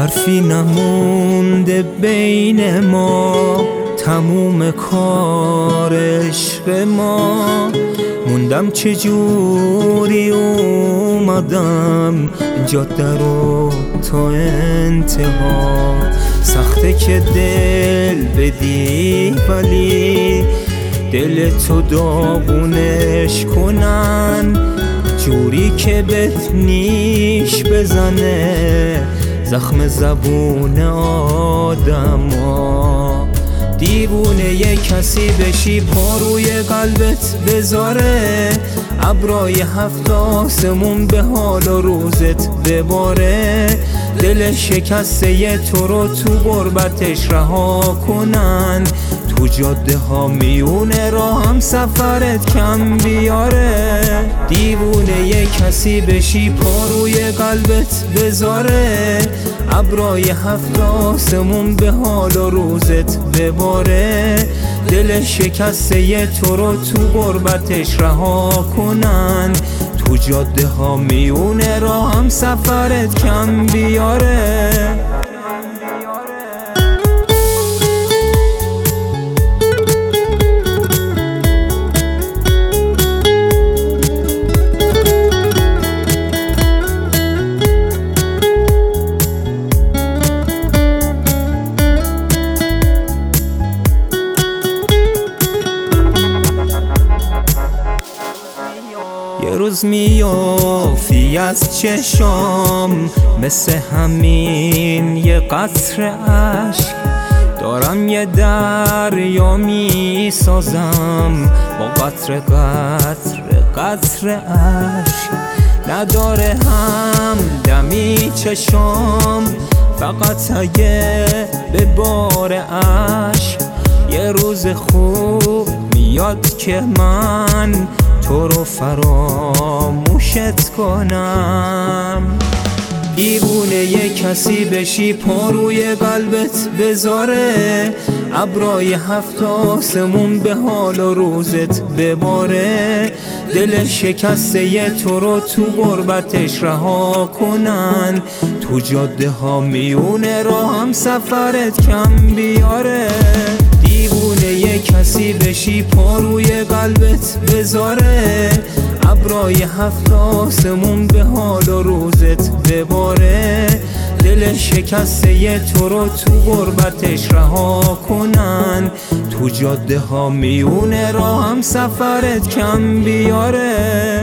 حرفی نمونده بین ما، تموم کار عشق ما. موندم چجوری اومدم جاده رو تا انتها. سخته که دل بدی ولی دل تو داغونش کنن، جوری که بهت نیش بزنه زخم زبون آدما. دیوونه یه کسی بشی پا روی قلبت بذاره، ابرای هفت آسمون به حال و روزت بباره. دل شکسته ی تو رو تو غربتش رها کنن، تو جاده ها میونه را هم سفرت کم بیاره. دیوونه یه کسی بشی پا روی قلبت بذاره، ابرای هفت آسمون به حال و روزت بباره. دل شکسته ی تو رو تو غربتش رها کنن، تو جاده ها میونه را هم سفرت کم بیاره. یه روز میافتی از چشام، مثل همین یه قطره عشق. دارم یه دریا میسازم با قطره قطره قطره عشق. نداره هم دمی چشام، فقط اگه به بار عشق. یه روز خوب میاد که من تو رو فراموشت کنم. دیوونه یه کسی بشی پا روی قلبت بذاره، ابرای هفت آسمون به حال و روزت بباره. دل شکسته ی تو رو تو غربتش رها کنن، تو جاده ها میونه را هم سفرت کم بیاره. دیوونه یه کسی بشی پا روی قلبت بذاره، ابرای هفت آسمون به حال و روزت بباره. دل شکسته ی تو رو تو غربتش رها کنن، تو جاده ها میونه را هم سفرت کم بیاره.